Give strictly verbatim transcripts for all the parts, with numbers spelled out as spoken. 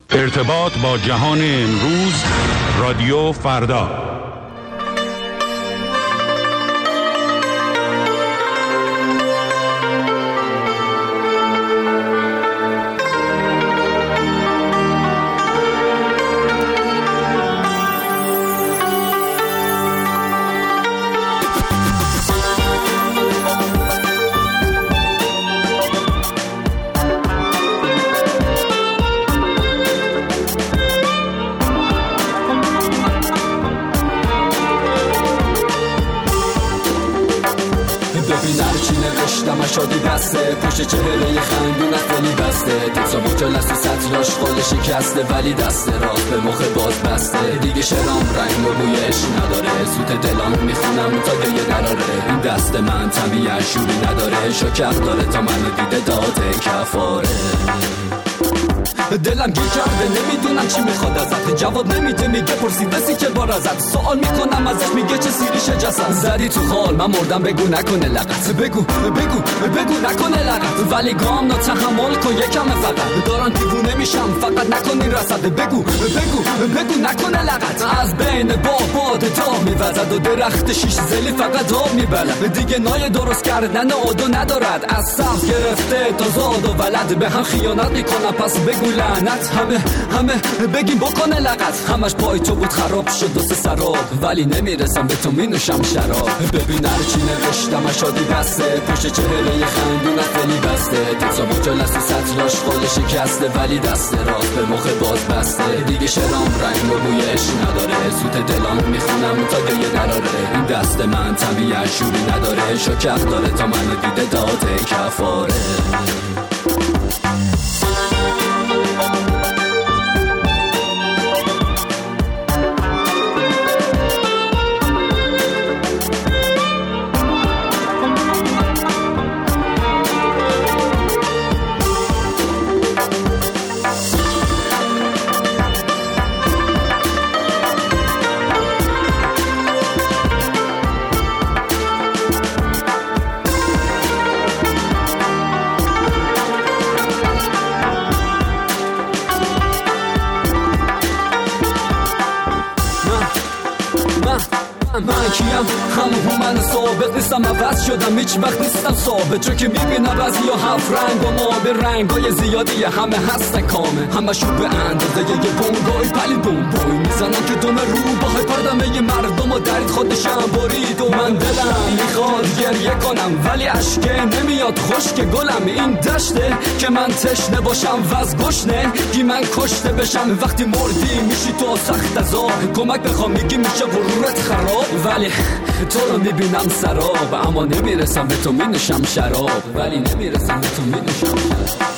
ارتباط با جهان امروز، رادیو فردا. شادی بسته پشت چهره خندونت دلی بسته تکسا بوجالست و سطراش خال شکسته ولی دست راست به مخ باز بسته دیگه شرام رنگ و بویش نداره سوت دلان میخونم تا گریه نراره این دست من طبیعه شوری نداره شکر داره تا منو دیده داده کفاره دلم گیر کرده نمیدونم چی میخواد ازت جواب نمیده میگه پرسیده سی که بار ازت سوال میکنم ازش میگه چه سیریشه جسد زدی تو خال من مردم بگو نکنه لغت بگو بگو بگو نکنه لغت ولی گام نا تحمل کن یکم فقط دارن دیوونه میشم فقط نکنی رسد بگو بگو بگو نکنه لغت از بین باد تا میوزد و درخت شیش زلی فقط آب میبلد دیگه نای درست کردن عادو ندارد از صف گرفته تا زاد و ولد به هم خیانت میکنم پس بگو لعنت همه همه بگیم بکنه لغت همش پای تو بود خراب شد و سه سراب ولی نمیرسم به تو مینوشم شراب ببین هر چی نوشتم شادی بسته پشت چهره خندونت دلی بسته تکسا بوجالست و سطراش خال شکسته ولی دست راست به مخ باز بسته دیگه شرام رنگ و بویش نداره سوت دلان میخونم تا گریه نراره این دست من طبیعه شوری نداره شکر داره تا منو دیده داده کفاره من کیم همون من ثابت نیستم عوض شدم هیچ وقت نیستم ثابت چون که میبینم بعضی ها هفت رنگ و ما به رنگای زیادی همه هستن کامه همه شو به اندازه یه بونگای پلی بوم بوی میزنن که دوم رو با های پردمه یه مردم و درید خودشم برید و من دلم میخواد گریه کنم ولی عشقه نمیاد خشک گلم این دشته که من تشنه باشم وز گشنه گی من کشته بشم وقتی مردی میشی تو سخت عذاب کمک بخوام میگی میشه غرورت خراب ولی تو رو میبینم سراب اما نمیرسم به تو مینوشم شراب ولی نمیرسم به تو مینوشم شراب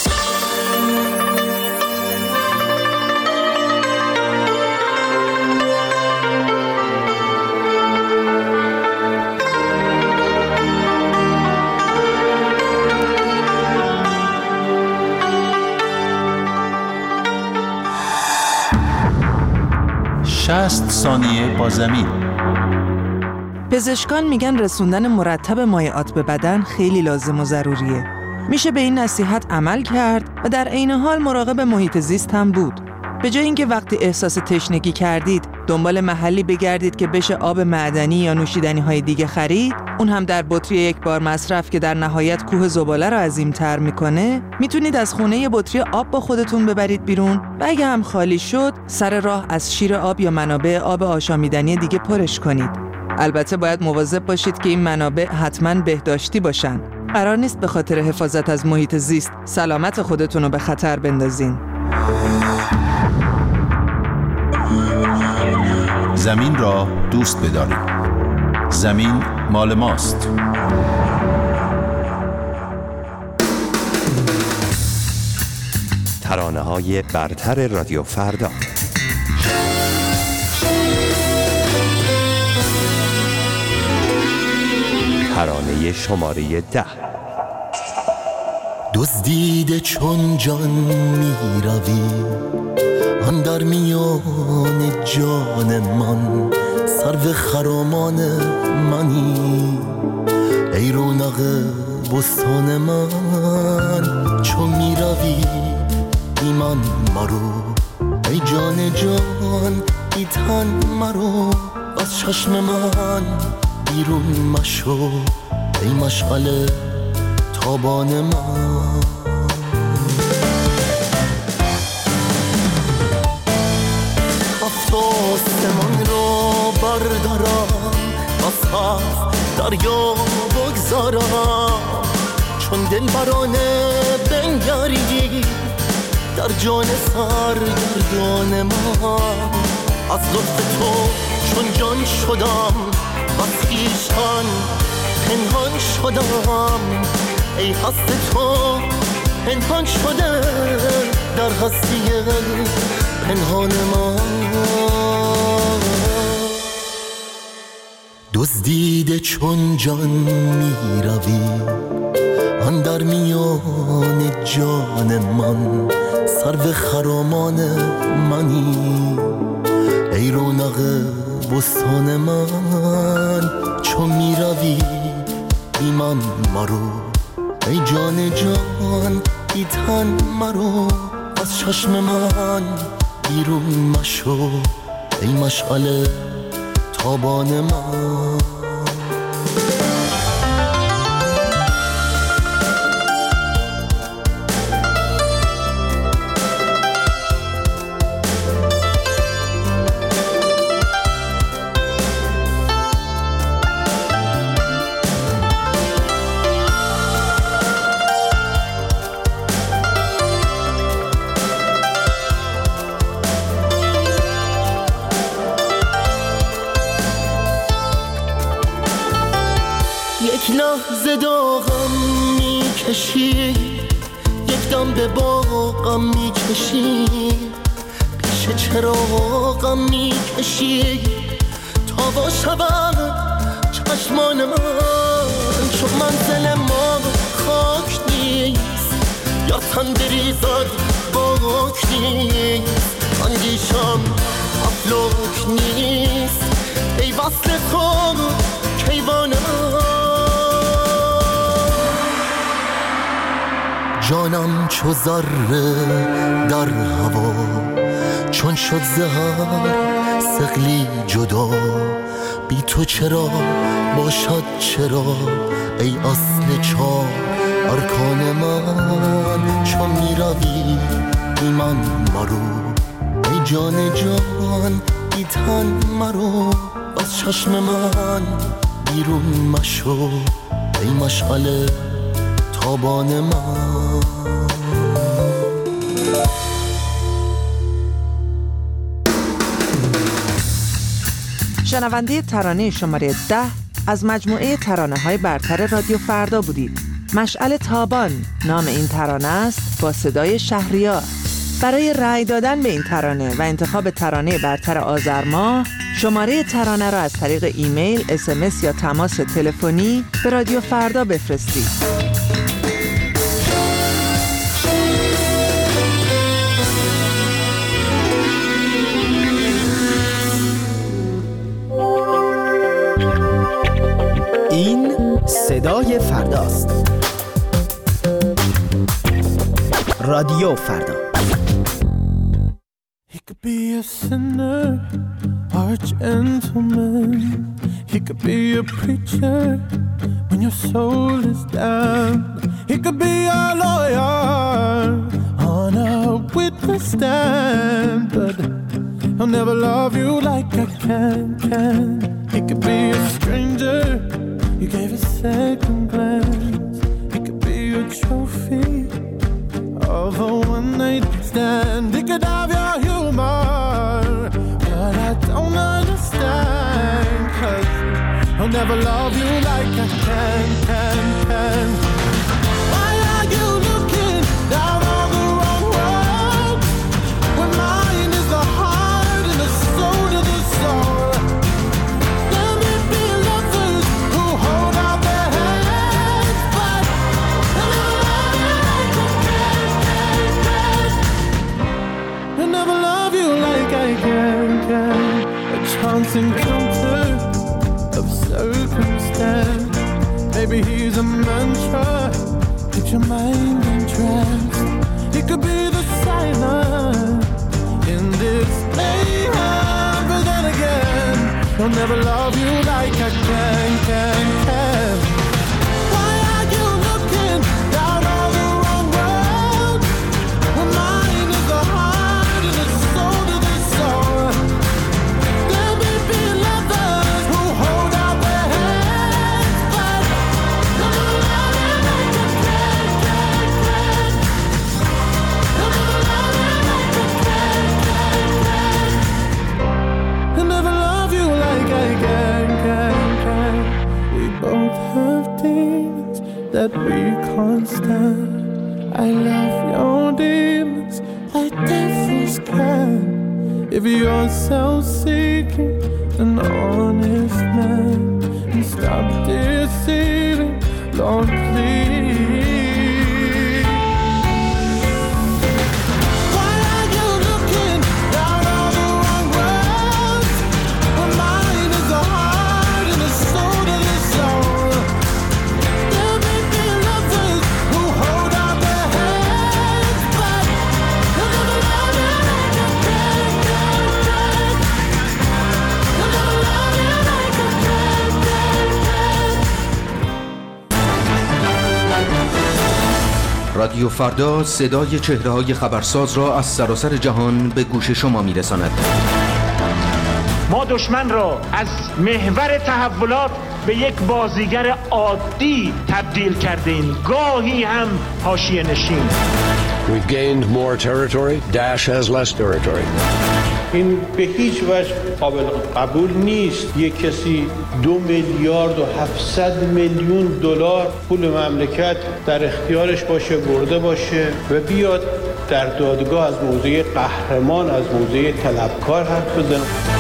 شصت ثانیه با زمین. پزشکان میگن رسوندن مرتب مایعات به بدن خیلی لازم و ضروریه. میشه به این نصیحت عمل کرد و در عین حال مراقب محیط زیست هم بود. به جای اینکه وقتی احساس تشنگی کردید دنبال محلی بگردید که بشه آب معدنی یا نوشیدنی های دیگه خرید، اون هم در بطری یک بار مصرف که در نهایت کوه زباله رو عظیم‌تر میکنه، میتونید از خونه یه بطری آب با خودتون ببرید بیرون و اگه هم خالی شد سر راه از شیر آب یا منابع آب آشامیدنی دیگه پرش کنید. البته باید مواظب باشید که این منابع حتما بهداشتی باشن. قرار نیست به خاطر حفاظت از محیط زیست سلامت خودتون رو به خطر بندازین. زمین را دوست بدارید. زمین مال ماست. ترانه‌های برتر رادیو فردا. ترانه شماره ده. دزدیده چون جان می روی آن در میان جان من، سرو خرامان منی ای رونق بستان من. چون می روی بی من مرو، ای جان جان بی تن مرو، از چشم من بیرون مشو، ای مشغل تابان من. هفت آسمان رو بردارم، از هفت دریا بگذارم، چون دل برانه بنگری در جان سرگردان من. از لطف تو چون جان شدم، از خویشتن پنهان شدم، ای هست تو پنهان شده در هستی پنهان من. دزدیده چون جان می روی اندر میان جان من، سرو خرامان منی، ای رونق بستان من. چون می روی بی من مرو، ای جان جان بی تن مرو، از چشم من بیرون مشو، ای مشغل تابان من. یک لحظه داغم میکشی، یک دم به باغم میکشی، پیش چراغم میکشی تا با شود چشمان من. چون منزل ما خاک نیست، یا تن بریزد باک نیست، اندیشم افلاک نیست، ای وصل تو کیوان من. جانم چو ذره در هوا، چون شد زهر ثقلی جدا، بی تو چرا باشد چرا، ای اصل چار ارکان من. چون می روی بی من مرو، ای جان جان بی تن مرو، از چشم من بیرون مشو، ای مشغل تابان من. شنونده ترانه شماره ده از مجموعه ترانه های برتر رادیو فردا بودید. مشعل تابان نام این ترانه است، با صدای شهریار. برای رأی دادن به این ترانه و انتخاب ترانه برتر آذر ماه، شماره ترانه را از طریق ایمیل، اس ام اس یا تماس تلفنی به رادیو فردا بفرستید. این صدای فرداست. رادیو فردا. He could be a sinner or a gentleman. He could be a preacher when your soul is down. He could be a lawyer on a witness stand, but I'll never love you like I can, can. He could be a stranger you gave a second glance. He could be a trophy of a one-night stand. He could have your humor, but I don't understand, 'cause I'll never love you like I can, can, can. Why are you looking down on the wrong road when mine is the heart and the soul to the soul? Let me be lovers who hold out their hands, but I'll never love you like I can, can, can. I'll never love you like I can, can. A chance encounter of circumstance. Maybe he's a mantra, keep your mind entranced. He could be the silence that we can't stand. I love your demons like devils can. If you're self-seeking, an honest man, and stop deceiving, Lord, please. رادیو فردا صدای چهره‌های خبرساز را از سراسر جهان به گوش شما می‌رساند. ما دشمن را از محور تحولات به یک بازیگر عادی تبدیل کردیم، گاهی هم حاشیه نشین. We've gained more territory. Daesh has less territory. این به هیچ وجه قابل قبول نیست یک کسی دو میلیارد و هفتصد میلیون دلار پول مملکت در اختیارش باشه، برده باشه و بیاد در دادگاه از موضع قهرمان، از موضع طلبکار حرف بزنه.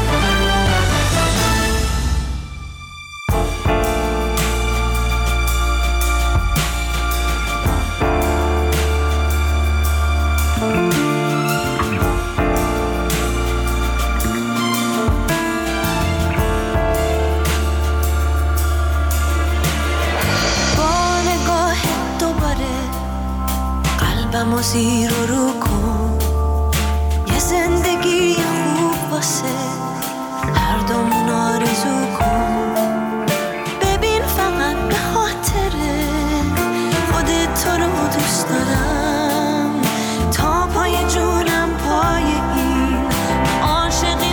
زیر و رو کن یه زندگی خوب واسه هر دومون آرزو کن. ببین فقط به خاطر خودت تو رو دوست دارم، تا پای جونم پای این عاشقی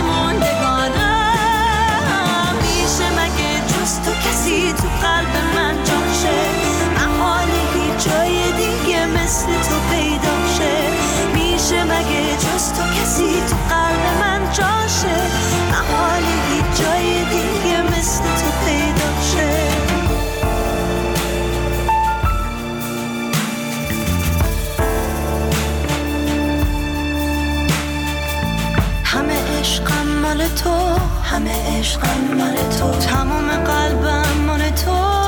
موندگارم. میشه مگه جز تو کسی تو قلب من جاشه، محاله هیچ جای دیگه مثل تو پیدا شه. میشه مگه جز تو کسی تو قلب من جاشه، محاله هیچ جای دیگه مثل تو پیدا شه. همه عشقم مال تو، همه عشقم مال تو، تمام قلبم مال تو.